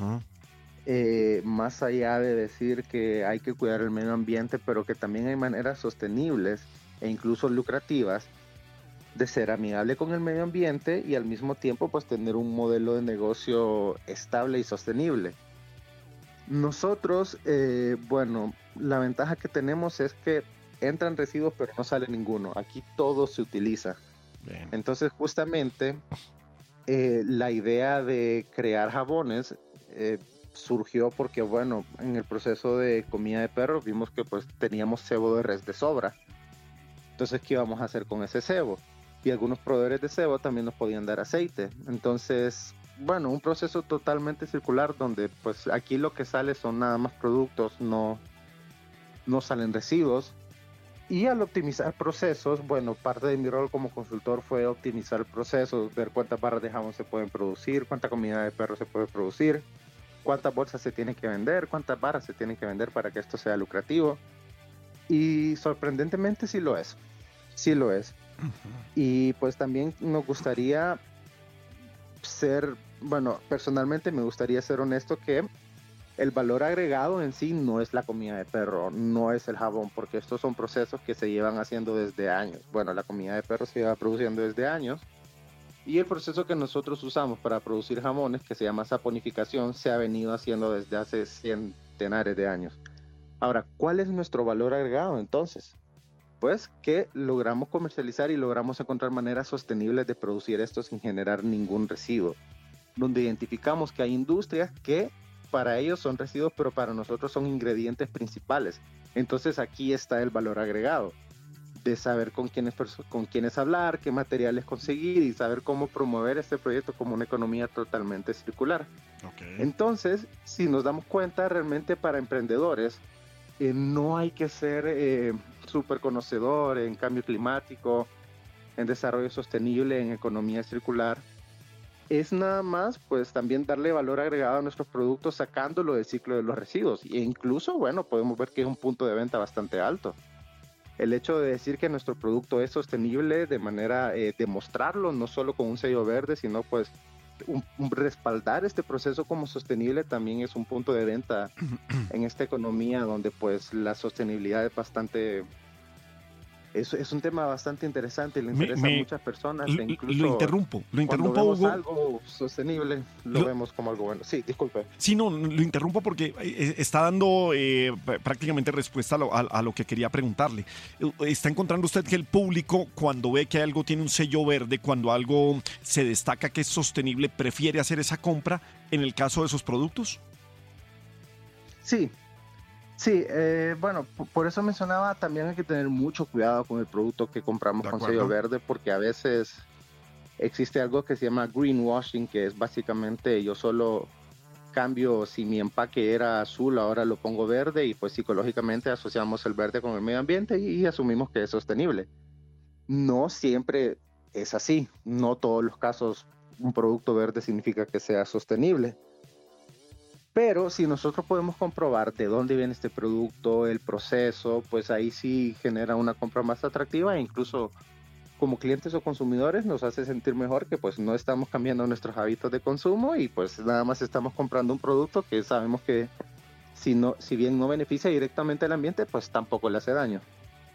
más allá de decir que hay que cuidar el medio ambiente, pero que también hay maneras sostenibles e incluso lucrativas de ser amigable con el medio ambiente y al mismo tiempo pues tener un modelo de negocio estable y sostenible. Nosotros, bueno, la ventaja que tenemos es que entran residuos pero no sale ninguno, aquí todo se utiliza. Bien. Entonces justamente la idea de crear jabones surgió porque bueno, en el proceso de comida de perro vimos que pues teníamos sebo de res de sobra. Entonces, ¿qué íbamos a hacer con ese sebo? Y algunos proveedores de sebo también nos podían dar aceite. Entonces, bueno, un proceso totalmente circular donde pues aquí lo que sale son nada más productos, no salen residuos. Y al optimizar procesos, bueno, parte de mi rol como consultor fue optimizar procesos, ver cuántas barras de jabón se pueden producir, cuánta comida de perro se puede producir, cuántas bolsas se tienen que vender, cuántas barras se tienen que vender para que esto sea lucrativo. Y sorprendentemente sí lo es. Y pues también nos gustaría ser, bueno, personalmente me gustaría ser honesto que el valor agregado en sí no es la comida de perro, no es el jabón, porque estos son procesos que se llevan haciendo desde años. Bueno, la comida de perro se lleva produciendo desde años, y el proceso que nosotros usamos para producir jamones, que se llama saponificación, se ha venido haciendo desde hace centenares de años. Ahora, ¿cuál es nuestro valor agregado entonces? Pues que logramos comercializar y logramos encontrar maneras sostenibles de producir esto sin generar ningún residuo, donde identificamos que hay industrias que para ellos son residuos, pero para nosotros son ingredientes principales. Entonces aquí está el valor agregado, de saber con quiénes hablar, qué materiales conseguir y saber cómo promover este proyecto como una economía totalmente circular. Okay. Entonces, si nos damos cuenta, realmente para emprendedores no hay que ser súper conocedor en cambio climático, en desarrollo sostenible, en economía circular. Es nada más, pues, también darle valor agregado a nuestros productos sacándolo del ciclo de los residuos. E incluso, bueno, podemos ver que es un punto de venta bastante alto. El hecho de decir que nuestro producto es sostenible de manera de mostrarlo, no solo con un sello verde, sino pues respaldar este proceso como sostenible también es un punto de venta en esta economía donde pues la sostenibilidad es bastante... Es un tema bastante interesante y le interesa a muchas personas. Incluso lo interrumpo, cuando vemos Hugo. Algo sostenible, lo vemos como algo bueno. Sí, disculpe. Sí, no, lo interrumpo porque está dando prácticamente respuesta a lo que quería preguntarle. ¿Está encontrando usted que el público, cuando ve que algo tiene un sello verde, cuando algo se destaca que es sostenible, prefiere hacer esa compra en el caso de esos productos? Sí. Sí, bueno, por eso mencionaba, también hay que tener mucho cuidado con el producto que compramos con sello verde, porque a veces existe algo que se llama greenwashing, que es básicamente yo solo cambio, si mi empaque era azul, ahora lo pongo verde, y pues psicológicamente asociamos el verde con el medio ambiente y asumimos que es sostenible. No siempre es así, no todos los casos un producto verde significa que sea sostenible. Pero si nosotros podemos comprobar de dónde viene este producto, el proceso, pues ahí sí genera una compra más atractiva e incluso como clientes o consumidores nos hace sentir mejor que pues no estamos cambiando nuestros hábitos de consumo y pues nada más estamos comprando un producto que sabemos que si bien no beneficia directamente al ambiente, pues tampoco le hace daño.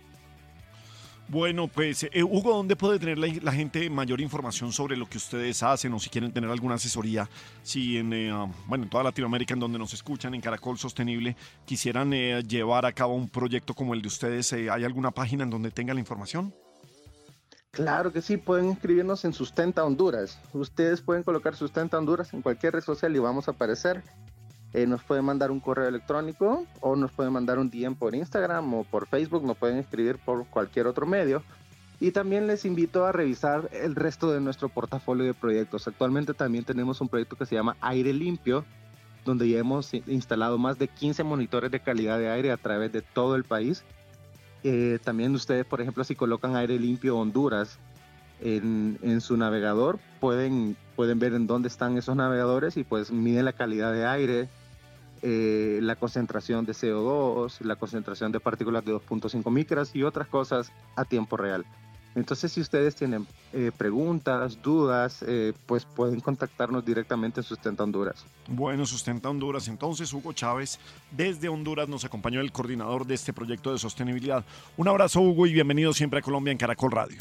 Bueno, pues Hugo, ¿dónde puede tener la gente mayor información sobre lo que ustedes hacen o si quieren tener alguna asesoría? Si en toda Latinoamérica, en donde nos escuchan, en Caracol Sostenible, quisieran llevar a cabo un proyecto como el de ustedes, ¿hay alguna página en donde tenga la información? Claro que sí, pueden inscribirnos en Sustenta Honduras. Ustedes pueden colocar Sustenta Honduras en cualquier red social y vamos a aparecer. Nos pueden mandar un correo electrónico o nos pueden mandar un DM por Instagram o por Facebook, nos pueden escribir por cualquier otro medio. Y también les invito a revisar el resto de nuestro portafolio de proyectos. Actualmente también tenemos un proyecto que se llama Aire Limpio, donde ya hemos instalado más de 15 monitores de calidad de aire a través de todo el país. También ustedes, por ejemplo, si colocan Aire Limpio Honduras en su navegador, pueden ver en dónde están esos navegadores y pues miden la calidad de aire, la concentración de CO2, la concentración de partículas de 2.5 micras y otras cosas a tiempo real. Entonces, si ustedes tienen preguntas, dudas, pues pueden contactarnos directamente en Sustenta Honduras. Bueno, Sustenta Honduras. Entonces, Hugo Chávez, desde Honduras, nos acompañó el coordinador de este proyecto de sostenibilidad. Un abrazo, Hugo, y bienvenido siempre a Colombia en Caracol Radio.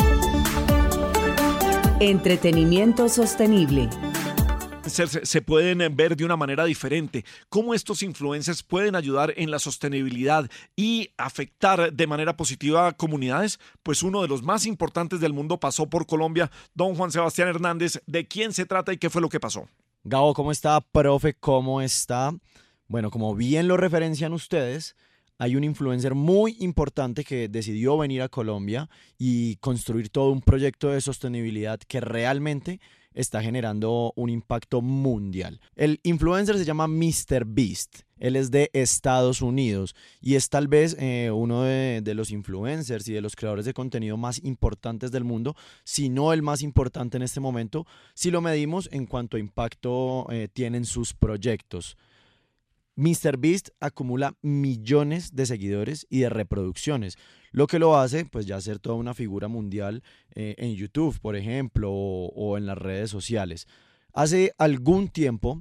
Entretenimiento sostenible. Se pueden ver de una manera diferente. ¿Cómo estos influencers pueden ayudar en la sostenibilidad y afectar de manera positiva a comunidades? Pues uno de los más importantes del mundo pasó por Colombia, don Juan Sebastián Hernández. ¿De quién se trata y qué fue lo que pasó? Gabo, ¿cómo está? Profe, ¿cómo está? Bueno, como bien lo referencian ustedes, hay un influencer muy importante que decidió venir a Colombia y construir todo un proyecto de sostenibilidad que realmente está generando un impacto mundial. El influencer se llama MrBeast. Él es de Estados Unidos y es tal vez uno de los influencers y de los creadores de contenido más importantes del mundo, si no el más importante en este momento, si lo medimos en cuanto a impacto tienen sus proyectos. MrBeast acumula millones de seguidores y de reproducciones, lo que lo hace pues ya ser toda una figura mundial en YouTube, por ejemplo, o en las redes sociales. Hace algún tiempo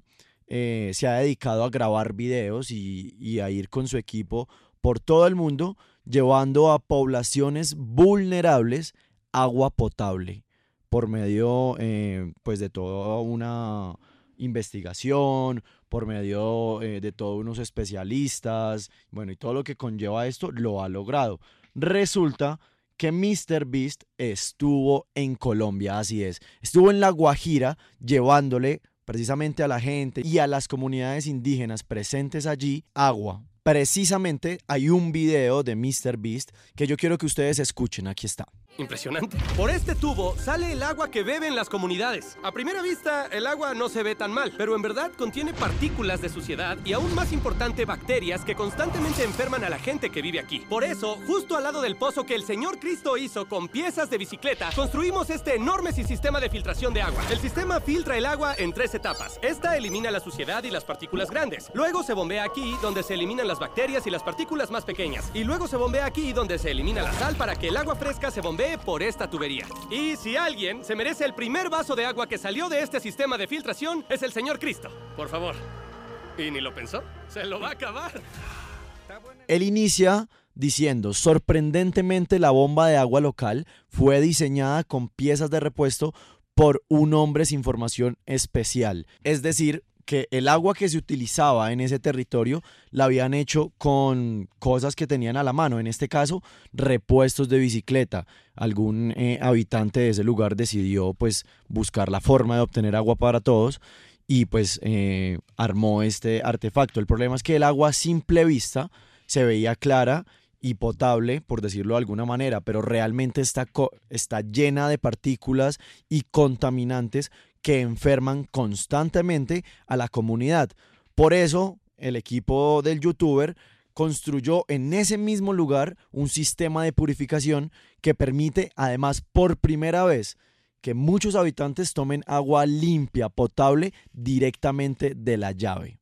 se ha dedicado a grabar videos y a ir con su equipo por todo el mundo, llevando a poblaciones vulnerables agua potable por medio pues de toda una investigación, por medio de todos unos especialistas, bueno, y todo lo que conlleva esto, lo ha logrado. Resulta que MrBeast estuvo en Colombia, así es, estuvo en La Guajira llevándole precisamente a la gente y a las comunidades indígenas presentes allí agua. Precisamente hay un video de MrBeast que yo quiero que ustedes escuchen, aquí está. Impresionante. Por este tubo sale el agua que beben las comunidades. A primera vista, el agua no se ve tan mal, pero en verdad contiene partículas de suciedad y aún más importante, bacterias que constantemente enferman a la gente que vive aquí. Por eso, justo al lado del pozo que el Señor Cristo hizo con piezas de bicicleta, construimos este enorme sistema de filtración de agua. El sistema filtra el agua en 3 etapas. Esta elimina la suciedad y las partículas grandes. Luego se bombea aquí, donde se eliminan las bacterias y las partículas más pequeñas. Y luego se bombea aquí, donde se elimina la sal para que el agua fresca se bombee por esta tubería. Y si alguien se merece el primer vaso de agua que salió de este sistema de filtración, es el Señor Cristo. Por favor. ¿Y ni lo pensó? Se lo va a acabar. Él inicia diciendo, sorprendentemente la bomba de agua local fue diseñada con piezas de repuesto por un hombre sin formación especial. Es decir, que el agua que se utilizaba en ese territorio la habían hecho con cosas que tenían a la mano, en este caso repuestos de bicicleta. Algún habitante de ese lugar decidió pues buscar la forma de obtener agua para todos y pues armó este artefacto. El problema es que el agua a simple vista se veía clara y potable, por decirlo de alguna manera, pero realmente está llena de partículas y contaminantes que enferman constantemente a la comunidad. Por eso, el equipo del youtuber construyó en ese mismo lugar un sistema de purificación que permite, además, por primera vez, que muchos habitantes tomen agua limpia, potable, directamente de la llave.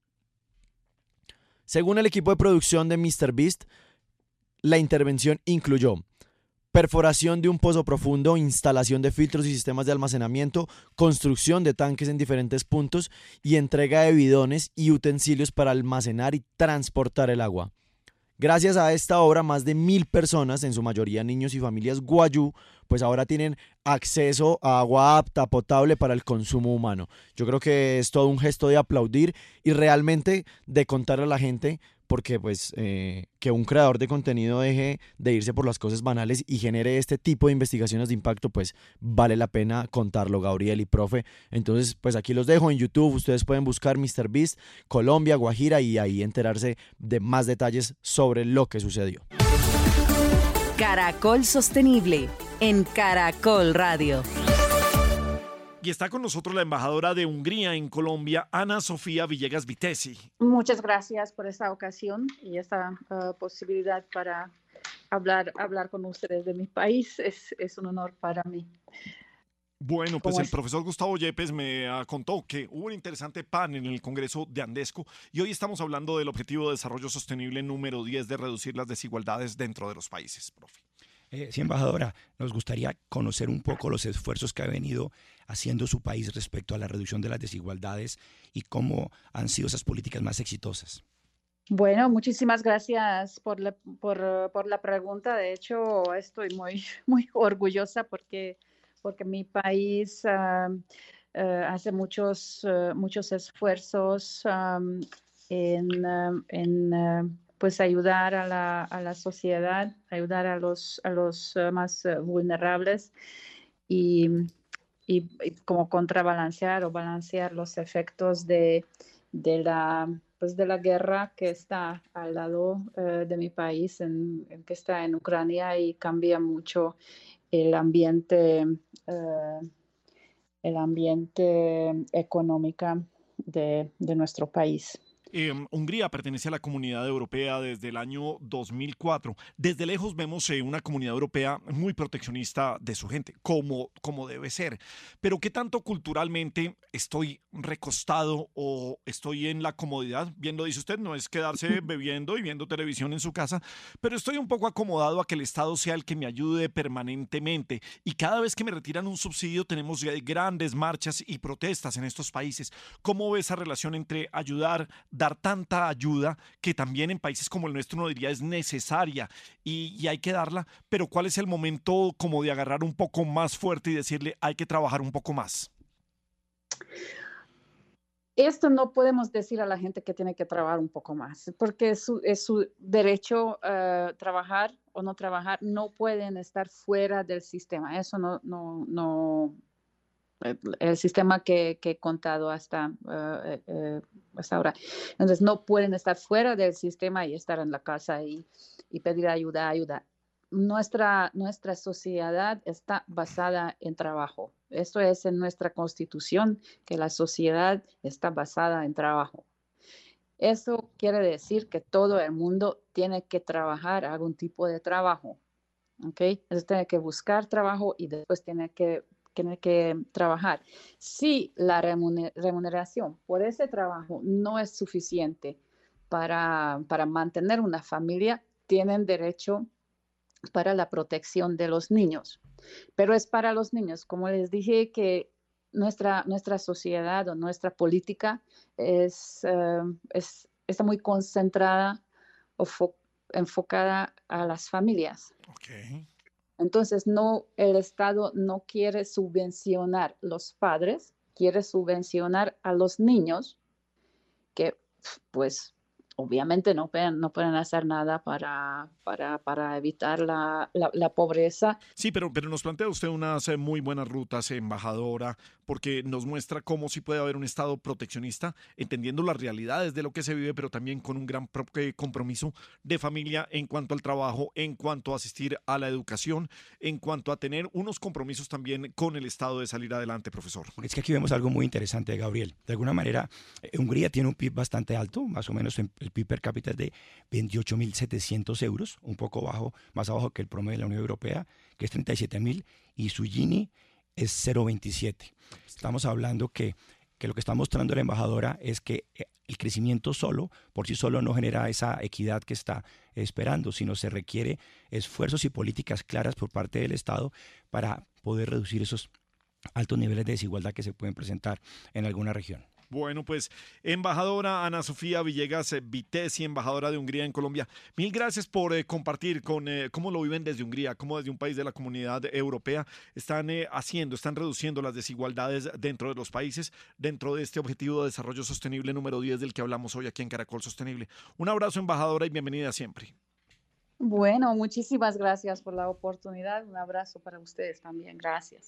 Según el equipo de producción de MrBeast, la intervención incluyó perforación de un pozo profundo, instalación de filtros y sistemas de almacenamiento, construcción de tanques en diferentes puntos y entrega de bidones y utensilios para almacenar y transportar el agua. Gracias a esta obra, más de 1.000 personas, en su mayoría niños y familias guayú, pues ahora tienen acceso a agua apta, potable para el consumo humano. Yo creo que es todo un gesto de aplaudir y realmente de contarle a la gente, porque pues que un creador de contenido deje de irse por las cosas banales y genere este tipo de investigaciones de impacto, pues vale la pena contarlo, Gabriel y profe. Entonces pues aquí los dejo en YouTube, ustedes pueden buscar MrBeast Colombia, Guajira y ahí enterarse de más detalles sobre lo que sucedió. Caracol Sostenible en Caracol Radio. Y está con nosotros la embajadora de Hungría en Colombia, Ana Sofía Villegas Vitesi. Muchas gracias por esta ocasión y esta posibilidad para hablar con ustedes de mi país. Es un honor para mí. Bueno, pues el profesor Gustavo Yepes me contó que hubo un interesante panel en el Congreso de Andesco y hoy estamos hablando del Objetivo de Desarrollo Sostenible número 10 de reducir las desigualdades dentro de los países, profe. Sí, embajadora, nos gustaría conocer un poco los esfuerzos que ha venido haciendo su país respecto a la reducción de las desigualdades y cómo han sido esas políticas más exitosas. Bueno, muchísimas gracias por la pregunta. De hecho, estoy muy orgullosa porque mi país hace muchos esfuerzos en pues ayudar a la sociedad, ayudar a los más vulnerables y como contrabalancear o balancear los efectos de la guerra que está al lado de mi país, que está en Ucrania, y cambia mucho el ambiente económico de nuestro país. Hungría pertenece a la Comunidad Europea desde el año 2004. Desde lejos vemos una comunidad europea muy proteccionista de su gente, como debe ser. Pero ¿qué tanto culturalmente estoy recostado o estoy en la comodidad? Bien lo dice usted, no es quedarse bebiendo y viendo televisión en su casa, pero estoy un poco acomodado a que el Estado sea el que me ayude permanentemente. Y cada vez que me retiran un subsidio tenemos grandes marchas y protestas en estos países. ¿Cómo ve esa relación entre ayudar, dar tanta ayuda, que también en países como el nuestro uno diría es necesaria y hay que darla, pero cuál es el momento como de agarrar un poco más fuerte y decirle hay que trabajar un poco más? Esto no podemos decir a la gente que tiene que trabajar un poco más, porque es su derecho trabajar o no trabajar. No pueden estar fuera del sistema. Eso no el sistema que he contado hasta ahora. Entonces, no pueden estar fuera del sistema y estar en la casa y pedir ayuda. Nuestra sociedad está basada en trabajo. Esto es en nuestra constitución, que la sociedad está basada en trabajo. Eso quiere decir que todo el mundo tiene que trabajar algún tipo de trabajo. ¿Okay? Entonces, tiene que buscar trabajo y después tiene que trabajar. Si la remuneración por ese trabajo no es suficiente para mantener una familia, tienen derecho para la protección de los niños. Pero es para los niños. Como les dije, que nuestra sociedad o nuestra política está muy concentrada o enfocada a las familias. Okay. Entonces, el Estado no quiere subvencionar a los padres, quiere subvencionar a los niños que, pues, obviamente no pueden hacer nada para evitar la pobreza. Sí, pero nos plantea usted unas muy buenas rutas, embajadora, porque nos muestra cómo sí puede haber un Estado proteccionista, entendiendo las realidades de lo que se vive, pero también con un gran compromiso de familia en cuanto al trabajo, en cuanto a asistir a la educación, en cuanto a tener unos compromisos también con el Estado de salir adelante, profesor. Es que aquí vemos algo muy interesante, Gabriel. De alguna manera, Hungría tiene un PIB bastante alto, más o menos el PIB per cápita es de 28.700 euros, un poco más abajo que el promedio de la Unión Europea, que es 37.000, y su Gini es 0,27. Estamos hablando que lo que está mostrando la embajadora es que el crecimiento por sí solo no genera esa equidad que está esperando, sino se requiere esfuerzos y políticas claras por parte del Estado para poder reducir esos altos niveles de desigualdad que se pueden presentar en alguna región. Bueno, pues, embajadora Ana Sofía Villegas Vitesi, embajadora de Hungría en Colombia, mil gracias por compartir cómo lo viven desde Hungría, cómo desde un país de la Comunidad Europea están reduciendo las desigualdades dentro de los países, dentro de este objetivo de desarrollo sostenible número 10 del que hablamos hoy aquí en Caracol Sostenible. Un abrazo, embajadora, y bienvenida siempre. Bueno, muchísimas gracias por la oportunidad. Un abrazo para ustedes también. Gracias.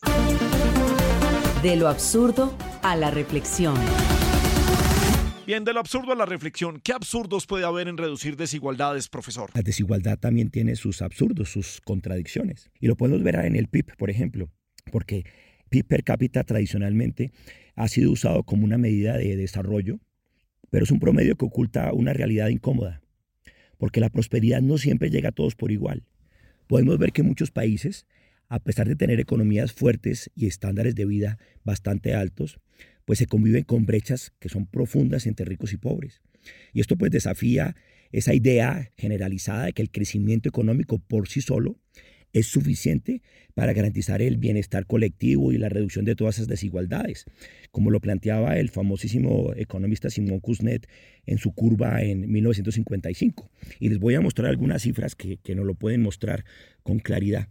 De lo absurdo a la reflexión. Bien, de lo absurdo a la reflexión. ¿Qué absurdos puede haber en reducir desigualdades, profesor? La desigualdad también tiene sus absurdos, sus contradicciones. Y lo podemos ver en el PIB, por ejemplo, porque PIB per cápita tradicionalmente ha sido usado como una medida de desarrollo, pero es un promedio que oculta una realidad incómoda, porque la prosperidad no siempre llega a todos por igual. Podemos ver que muchos países, a pesar de tener economías fuertes y estándares de vida bastante altos, pues se conviven con brechas que son profundas entre ricos y pobres. Y esto pues desafía esa idea generalizada de que el crecimiento económico por sí solo es suficiente para garantizar el bienestar colectivo y la reducción de todas esas desigualdades, como lo planteaba el famosísimo economista Simon Kuznets en su curva en 1955. Y les voy a mostrar algunas cifras que nos lo pueden mostrar con claridad.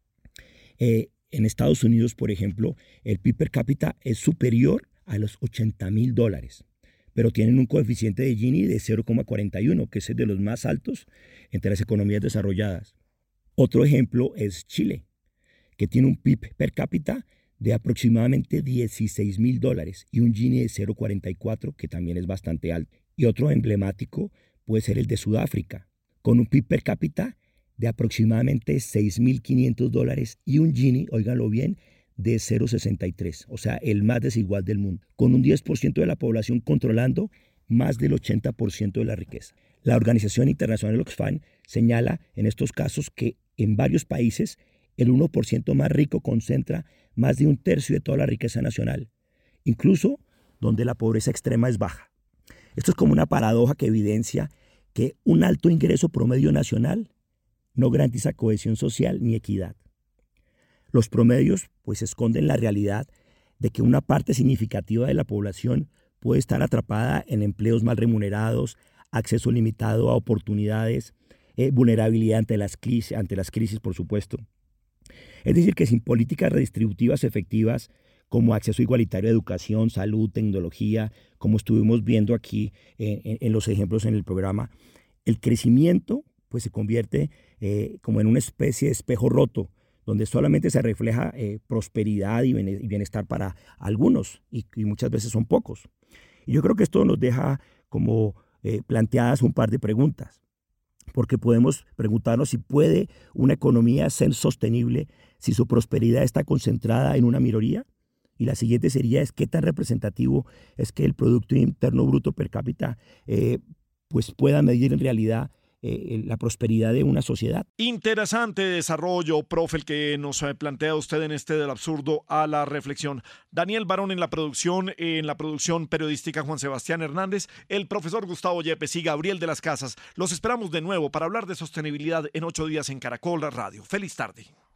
En Estados Unidos, por ejemplo, el PIB per cápita es superior a los $80,000, pero tienen un coeficiente de Gini de 0,41, que es el de los más altos entre las economías desarrolladas. Otro ejemplo es Chile, que tiene un PIB per cápita de aproximadamente $16,000 y un Gini de 0,44, que también es bastante alto. Y otro emblemático puede ser el de Sudáfrica, con un PIB per cápita de aproximadamente $6,500 y un Gini, óiganlo bien, de 0,63, o sea, el más desigual del mundo, con un 10% de la población controlando más del 80% de la riqueza. La Organización Internacional Oxfam señala en estos casos que en varios países el 1% más rico concentra más de un tercio de toda la riqueza nacional, incluso donde la pobreza extrema es baja. Esto es como una paradoja que evidencia que un alto ingreso promedio nacional no garantiza cohesión social ni equidad. Los promedios pues esconden la realidad de que una parte significativa de la población puede estar atrapada en empleos mal remunerados, acceso limitado a oportunidades, vulnerabilidad ante las crisis, por supuesto. Es decir, que sin políticas redistributivas efectivas como acceso igualitario a educación, salud, tecnología, como estuvimos viendo aquí en los ejemplos en el programa, el crecimiento pues, se convierte como en una especie de espejo roto, donde solamente se refleja prosperidad y bienestar para algunos, y muchas veces son pocos. Y yo creo que esto nos deja como planteadas un par de preguntas, porque podemos preguntarnos si puede una economía ser sostenible si su prosperidad está concentrada en una minoría. Y la siguiente sería, ¿qué tan representativo es que el Producto Interno Bruto per cápita pues pueda medir en realidad la prosperidad de una sociedad? Interesante desarrollo, profe, el que nos plantea usted en este del absurdo a la reflexión. Daniel Barón en la producción periodística Juan Sebastián Hernández, el profesor Gustavo Yepes y Gabriel de las Casas. Los esperamos de nuevo para hablar de sostenibilidad en 8 días en Caracol Radio. Feliz tarde.